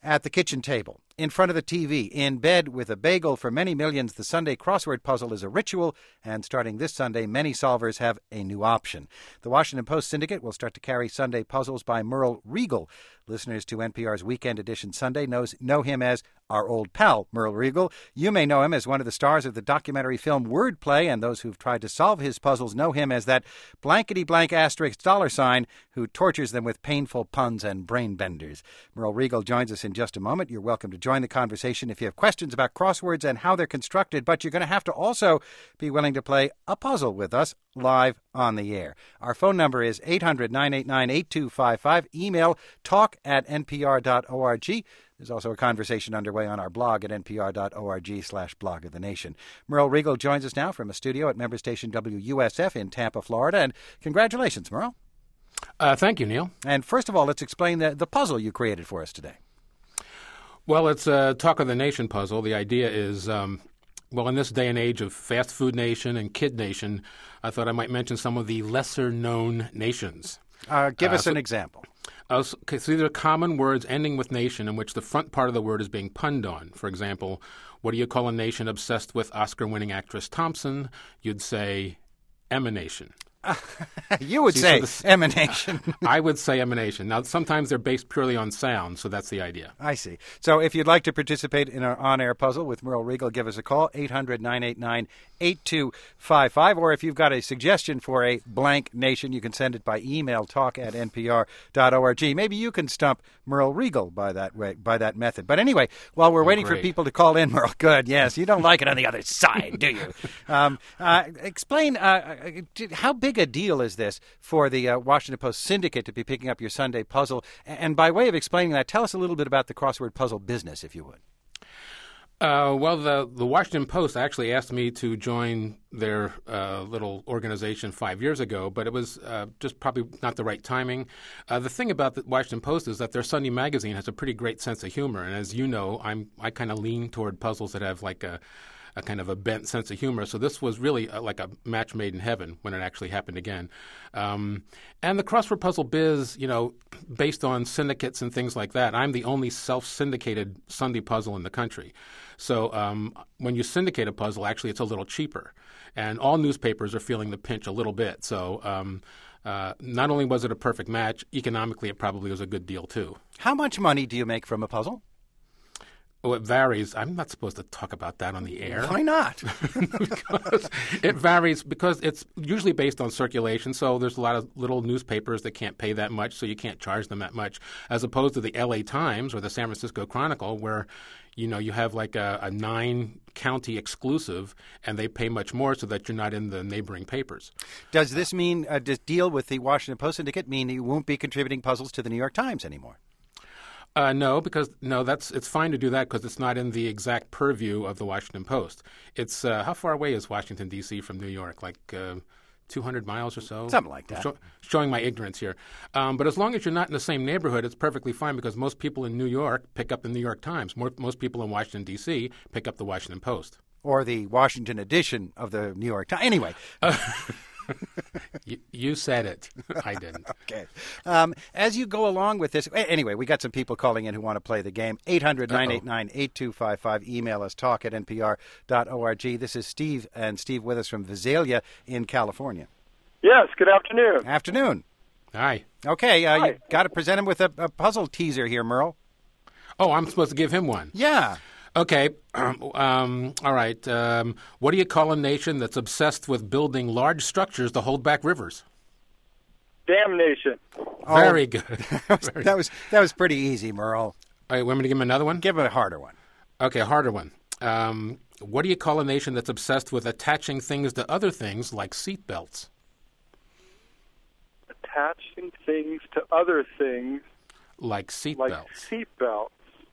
At the kitchen table, in front of the TV, in bed with a bagel, for many millions, the Sunday crossword puzzle is a ritual, and starting this Sunday, many solvers have a new option. The Washington Post Syndicate will start to carry Sunday puzzles by Merle Regal. Listeners to NPR's Weekend Edition Sunday know him as our old pal, Merle Regal. You may know him as one of the stars of the documentary film Wordplay, and those who've tried to solve his puzzles know him as that blankety-blank asterisk $sign who tortures them with painful puns and brain benders. Merle Regal joins us in just a moment. You're welcome to join the conversation if you have questions about crosswords and how they're constructed, but you're going to have to also be willing to play a puzzle with us live on the air. Our phone number is 800-989-8255. Email talk@npr.org. There's also a conversation underway on our blog at npr.org/blog of the nation. Merle Regal joins us now from a studio at member station WUSF in Tampa, Florida. And congratulations, Merle. Thank you, Neil. And first of all, let's explain the puzzle you created for us today. Well, it's a Talk of the Nation puzzle. The idea is, in this day and age of fast food nation and kid nation, I thought I might mention some of the lesser-known nations. Give us an example. So these are common words ending with nation in which the front part of the word is being punned on. For example, what do you call a nation obsessed with Oscar-winning actress Thompson? You'd say emanation. You would say emanation. I would say emanation. Now, sometimes they're based purely on sound, so that's the idea. I see. So if you'd like to participate in our on-air puzzle with Merle Regal, give us a call, 800-989-8255. Or if you've got a suggestion for a blank nation, you can send it by email, talk@npr.org. Maybe you can stump Merle Regal by that method. But anyway, while we're waiting for people to call in, Merle, good, yes, you don't like it on the other side, do you? Explain how big a deal is this for the Washington Post Syndicate to be picking up your Sunday puzzle? And by way of explaining that, tell us a little bit about the crossword puzzle business, if you would. The Washington Post actually asked me to join their little organization 5 years ago, but it was just probably not the right timing. The thing about the Washington Post is that their Sunday magazine has a pretty great sense of humor, and as you know, I kind of lean toward puzzles that have like a kind of a bent sense of humor. So this was really like a match made in heaven when it actually happened again. And the crossword puzzle biz, based on syndicates and things like that, I'm the only self-syndicated Sunday puzzle in the country. So when you syndicate a puzzle, actually it's a little cheaper. And all newspapers are feeling the pinch a little bit. So not only was it a perfect match, economically it probably was a good deal too. How much money do you make from a puzzle? Oh, it varies. I'm not supposed to talk about that on the air. Why not? Because it varies because it's usually based on circulation. So there's a lot of little newspapers that can't pay that much, so you can't charge them that much, as opposed to the L.A. Times or the San Francisco Chronicle, where you have like a 9-county exclusive, and they pay much more so that you're not in the neighboring papers. Does this mean does deal with the Washington Post Syndicate mean you won't be contributing puzzles to the New York Times anymore? No, it's fine to do that because it's not in the exact purview of the Washington Post. It's how far away is Washington, D.C. from New York? Like 200 miles or so? Something like that. Showing my ignorance here. But as long as you're not in the same neighborhood, it's perfectly fine because most people in New York pick up the New York Times. Most people in Washington, D.C. pick up the Washington Post. Or the Washington edition of the New York Times. Anyway. You said it. I didn't. Okay. As you go along with this, anyway, we got some people calling in who want to play the game. 800-989-8255. Email us, talk@npr.org. This is Steve, and Steve with us from Visalia in California. Yes, good afternoon. Afternoon. Hi. Okay, you got to present him with a puzzle teaser here, Merle. Oh, I'm supposed to give him one. Yeah. Okay. All right. What do you call a nation that's obsessed with building large structures to hold back rivers? Damnation. Very good. That was pretty easy, Merle. All right, want me to give him another one? Give him a harder one. Okay, a harder one. What do you call a nation that's obsessed with attaching things to other things like seat belts? Attaching things to other things like seat like belts. Seat belts.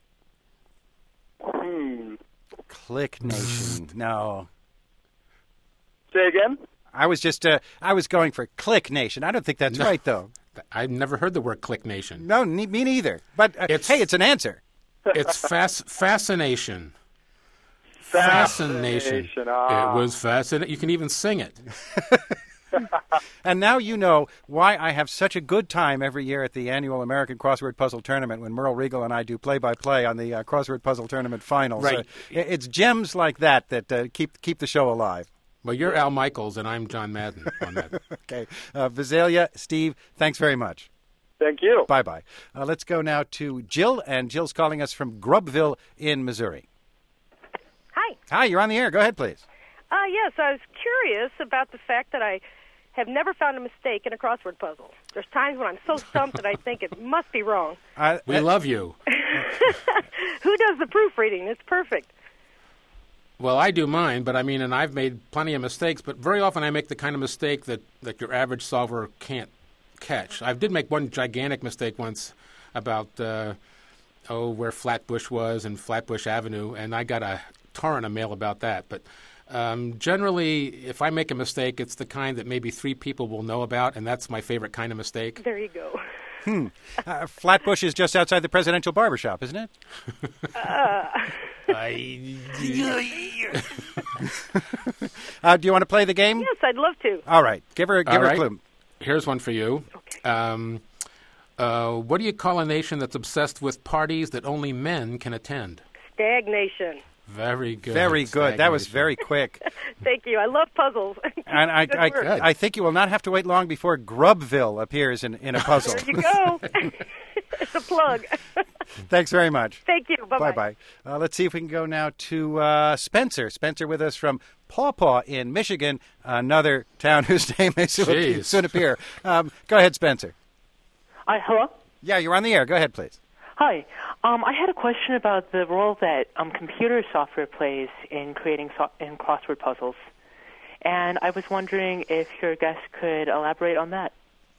Click Nation. No. Say again? I was going for Click Nation. I don't think that's right, though. I've never heard the word Click Nation. No, me neither. But, hey, it's an answer. It's fascination. Fascination. It was fascinating. You can even sing it. And now you know why I have such a good time every year at the annual American Crossword Puzzle Tournament when Merle Regal and I do play-by-play on the Crossword Puzzle Tournament finals. Right. It's gems like that keep the show alive. Well, you're Al Michaels, and I'm John Madden on that. Okay. Visalia, Steve, thanks very much. Thank you. Bye-bye. Let's go now to Jill, and Jill's calling us from Grubville in Missouri. Hi. Hi, you're on the air. Go ahead, please. Yes, I was curious about the fact that I have never found a mistake in a crossword puzzle. There's times when I'm so stumped that I think it must be wrong. We love you. Who does the proofreading? It's perfect. Well, I do mine, but and I've made plenty of mistakes, but very often I make the kind of mistake that your average solver can't catch. I did make one gigantic mistake once about, where Flatbush was and Flatbush Avenue, and I got a torrent of mail about that. But generally, if I make a mistake, it's the kind that maybe 3 people will know about, and that's my favorite kind of mistake. There you go. Flatbush is just outside the presidential barbershop, isn't it? Do you want to play the game? Yes, I'd love to. All right. Give her a clue. Here's one for you. Okay. What do you call a nation that's obsessed with parties that only men can attend? Stagnation. Very good. Very good. That was very quick. Thank you. I love puzzles. And I think you will not have to wait long before Grubville appears in a puzzle. There you go. It's a plug. Thanks very much. Thank you. Bye-bye. Bye-bye. Let's see if we can go now to Spencer. Spencer with us from Paw Paw in Michigan, another town whose name may soon appear. Go ahead, Spencer. Hello? Yeah, you're on the air. Go ahead, please. Hi. I had a question about the role that computer software plays in creating in crossword puzzles. And I was wondering if your guest could elaborate on that.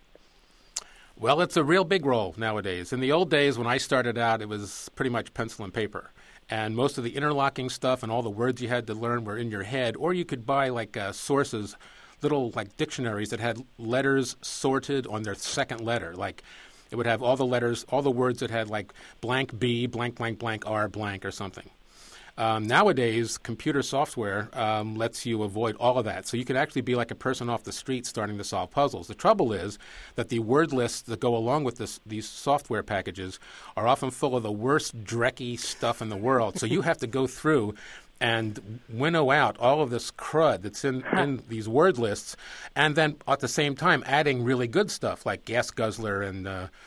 Well, it's a real big role nowadays. In the old days, when I started out, it was pretty much pencil and paper. And most of the interlocking stuff and all the words you had to learn were in your head. Or you could buy, sources, little, dictionaries that had letters sorted on their second letter. It would have all the letters, all the words that had, blank B, blank, blank, blank, R, blank, or something. Nowadays, computer software lets you avoid all of that. So you could actually be like a person off the street starting to solve puzzles. The trouble is that the word lists that go along with these software packages are often full of the worst drecky stuff in the world. So you have to go through and winnow out all of this crud that's in these word lists, and then at the same time adding really good stuff like gas guzzler and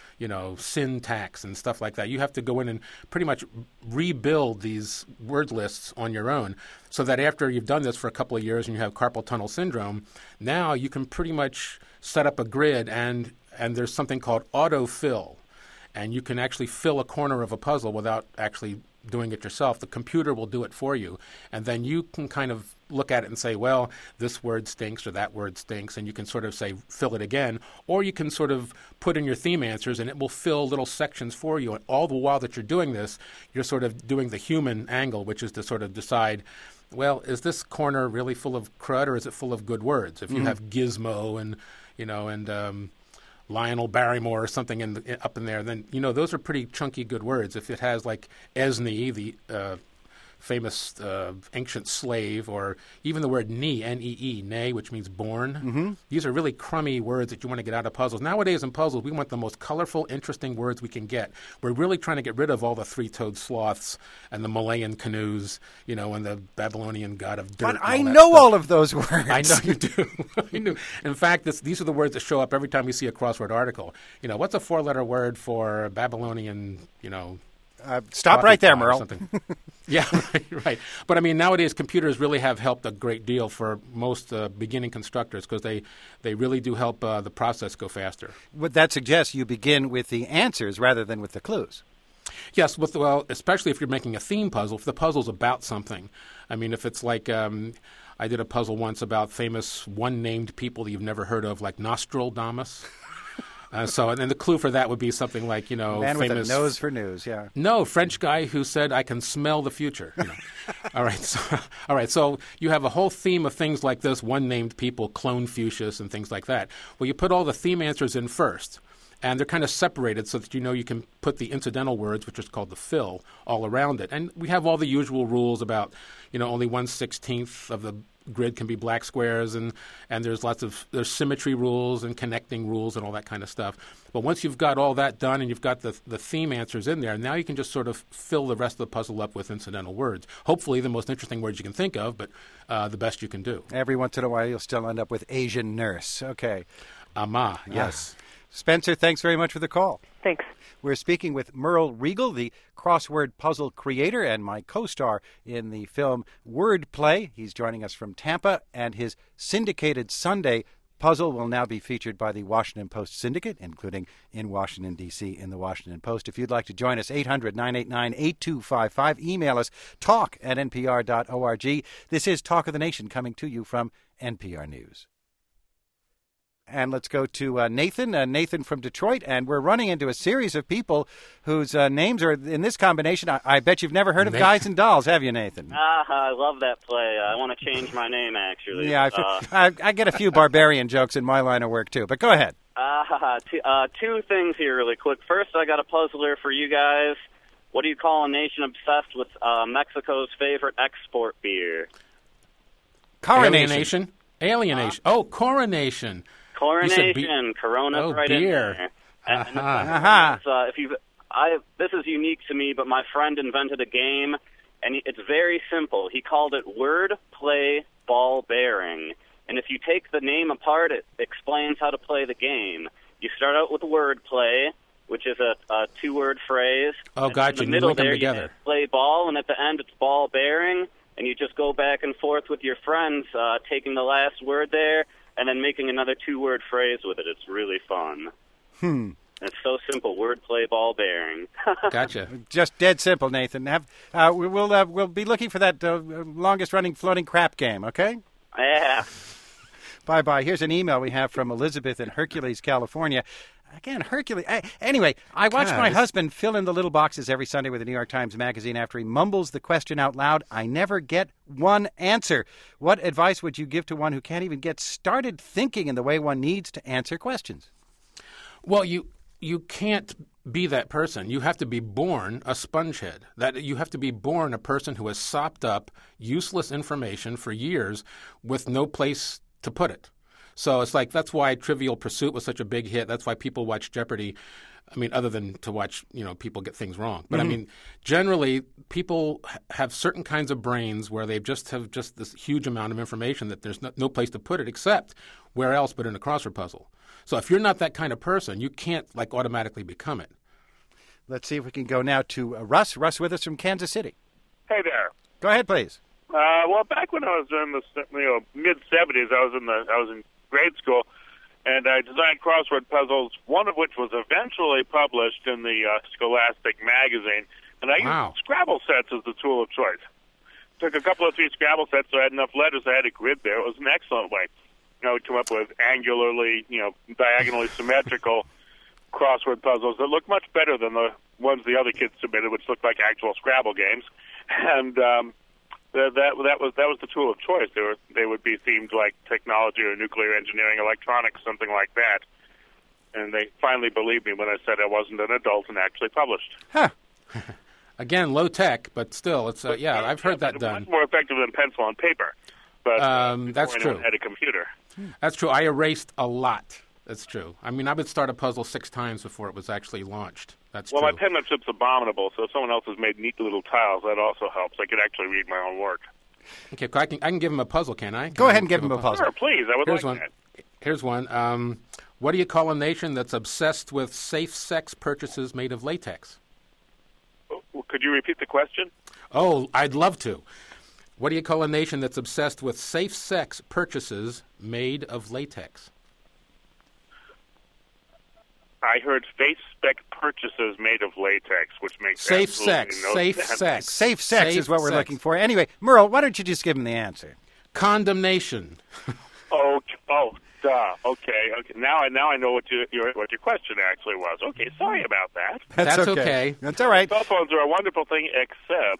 syntax and stuff like that. You have to go in and pretty much rebuild these word lists on your own, so that after you've done this for a couple of years and you have carpal tunnel syndrome, now you can pretty much set up a grid, and there's something called autofill, and you can actually fill a corner of a puzzle without actually doing it yourself. The computer will do it for you, and then you can kind of look at it and say, well, this word stinks or that word stinks, and you can sort of say, fill it again, or you can sort of put in your theme answers and it will fill little sections for you. And all the while that you're doing this, you're sort of doing the human angle, which is to sort of decide, well, is this corner really full of crud or is it full of good words? If you have gizmo and Lionel Barrymore or something up in there, then, those are pretty chunky good words. If it has Esne, the famous ancient slave, or even the word knee, N-E-E, nay, which means born. These are really crummy words that you want to get out of puzzles. Nowadays in puzzles, we want the most colorful, interesting words we can get. We're really trying to get rid of all the three-toed sloths and the Malayan canoes, and the Babylonian god of dirt. But I know all of those words. I know you do. I know. In fact, these are the words that show up every time we see a crossword article. What's a 4-letter word for Babylonian, Stop right there, Merle. Yeah, right. But nowadays computers really have helped a great deal for most beginning constructors, because they really do help the process go faster. What that suggests, you begin with the answers rather than with the clues. Yes, especially if you're making a theme puzzle, if the puzzle's about something. If it's I did a puzzle once about famous one-named people that you've never heard of, like Nostradamus. And the clue for that would be something like, Man famous with a nose for news, yeah. No, French guy who said, I can smell the future. All right. So you have a whole theme of things like this, one-named people, Clone Fuchsius, and things like that. Well, you put all the theme answers in first, and they're kind of separated so that you can put the incidental words, which is called the fill, all around it. And we have all the usual rules about, only 1/16 of the grid can be black squares, and there's there's symmetry rules and connecting rules and all that kind of stuff. But once you've got all that done and you've got the theme answers in there, now you can just sort of fill the rest of the puzzle up with incidental words. Hopefully the most interesting words you can think of, but the best you can do. Every once in a while you'll still end up with Asian nurse. Okay. Ama, yes. Spencer, thanks very much for the call. Thanks. We're speaking with Merle Regal, the crossword puzzle creator and my co-star in the film Wordplay. He's joining us from Tampa, and his syndicated Sunday puzzle will now be featured by the Washington Post Syndicate, including in Washington, D.C. in the Washington Post. If you'd like to join us, 800-989-8255. Email us, talk@npr.org. This is Talk of the Nation, coming to you from NPR News. And let's go to Nathan. Nathan from Detroit. And we're running into a series of people whose names are in this combination. I bet you've never heard of Guys and Dolls, have you, Nathan? I love that play. I want to change my name, actually. Yeah, I get a few barbarian jokes in my line of work, too. But go ahead. Two things here really quick. First, I got a puzzler for you guys. What do you call a nation obsessed with Mexico's favorite export beer? Coronation. Alienation. Oh, coronation. Coronation, Corona's right beer. in there. This is unique to me, but my friend invented a game, and it's very simple. He called it Word Play Ball Bearing. And if you take the name apart, it explains how to play the game. You start out with word play, which is a two-word phrase. Oh, gotcha. In the middle link them there, together. you play ball, and at the end, it's ball bearing. And you just go back and forth with your friends, taking the last word there, and then making another two-word phrase with it. It's really fun. It's so simple. Word play, ball bearing. Gotcha. Just dead simple, Nathan. We'll be looking for that longest-running floating crap game, okay? Yeah. Bye-bye. Here's an email we have from Elizabeth in Hercules, California. Again, Hercules. Anyway, I watch my husband fill in the little boxes every Sunday with the New York Times Magazine. After he mumbles the question out loud, I never get one answer. What advice would you give to one who can't even get started thinking in the way one needs to answer questions? Well, you can't be that person. You have to be born a spongehead. That you have to be born a person who has sopped up useless information for years with no place to put it. So it's like that's why Trivial Pursuit was such a big hit. That's why people watch Jeopardy. I mean, other than to watch, people get things wrong. But I mean, generally, people have certain kinds of brains where they just have this huge amount of information that there's no place to put it except where else but in a crossword puzzle. So if you're not that kind of person, you can't automatically become it. Let's see if we can go now to Russ. Russ with us from Kansas City. Hey there. Go ahead, please. Well, back when I was in the mid-'70s, I was in grade school, and I designed crossword puzzles, one of which was eventually published in the Scholastic magazine. And I used Scrabble sets as the tool of choice. Took a couple of 3 Scrabble sets, so I had enough letters, I had a grid there. It was an excellent way. I would come up with angularly, diagonally symmetrical crossword puzzles that looked much better than the ones the other kids submitted, which looked like actual Scrabble games. And that was the tool of choice. They would be themed like technology or nuclear engineering, electronics, something like that. And they finally believed me when I said I wasn't an adult and actually published. Huh. Again, low tech, but still, it's I've heard that done. Much more effective than pencil and paper. But that's true. Anyone had a computer. That's true. I erased a lot. That's true. I mean, I would start a puzzle 6 times before it was actually launched. That's true. Well, my penmanship's abominable, so if someone else has made neat little tiles, that also helps. I could actually read my own work. Okay, I can give him a puzzle, can I? Go ahead and give him a puzzle. Sure, please. I would Here's like one. that. Here's one. What do you call a nation that's obsessed with safe sex purchases made of latex? Could you repeat the question? Oh, I'd love to. What do you call a nation that's obsessed with safe sex purchases made of latex? I heard face spec purchases made of latex, which makes safe absolutely sex. no Safe sense. sex. Safe sex Safe is what we're sex. looking for. Anyway, Merle, why don't you just give him the answer? Condemnation. Oh, duh. Okay. Now I know what your question actually was. Okay, sorry about that. That's okay. That's all right. Cell phones are a wonderful thing, except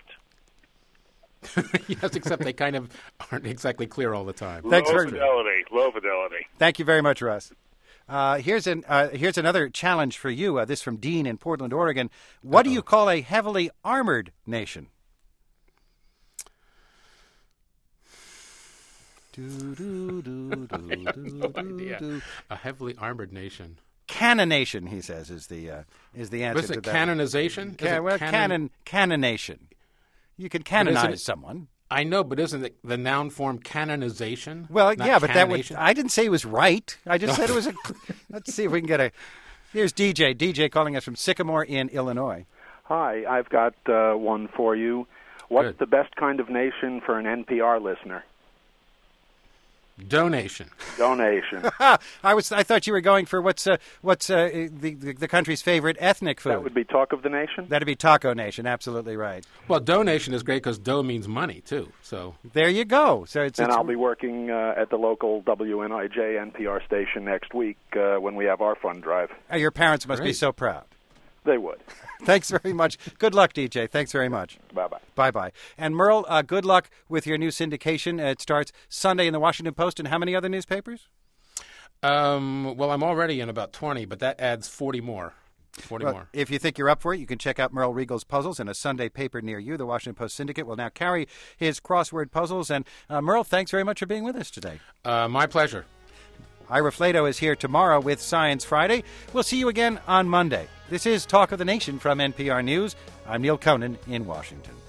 Yes, except they kind of aren't exactly clear all the time. Thanks low very much. Low fidelity. Thank you very much, Russ. Here's another challenge for you. This from Dean in Portland, Oregon. What do you call a heavily armored nation? A heavily armored nation. Cannonation, he says, is the answer Was to it that. canonization? Cannonation. You can canonize someone. I know, but isn't it the noun form canonization? Well, not yeah, but that would. canonation? I didn't say it was right. I just said it was a. Let's see if we can get a. Here's DJ. DJ calling us from Sycamore in Illinois. Hi, I've got one for you. What's Good. the best kind of nation for an NPR listener? Donation. Donation. I thought you were going for what's the country's favorite ethnic food. That would be Talk of the Nation? That'd be Taco Nation. Absolutely right. Well, donation is great because dough means money too. So there you go. So it's. And I'll be working at the local WNIJ NPR station next week when we have our fund drive. Your parents must be Great. so proud. They would. Thanks very much. Good luck, DJ. Thanks very much. Bye-bye. Bye-bye. And Merle, good luck with your new syndication. It starts Sunday in the Washington Post and how many other newspapers? well, I'm already in about 20, but that adds 40 more. 40 Well, more. if you think you're up for it, you can check out Merle Regal's puzzles in a Sunday paper near you. The Washington Post Syndicate will now carry his crossword puzzles. And Merle, thanks very much for being with us today. My pleasure. Ira Flato is here tomorrow with Science Friday. We'll see you again on Monday. This is Talk of the Nation from NPR News. I'm Neil Conan in Washington.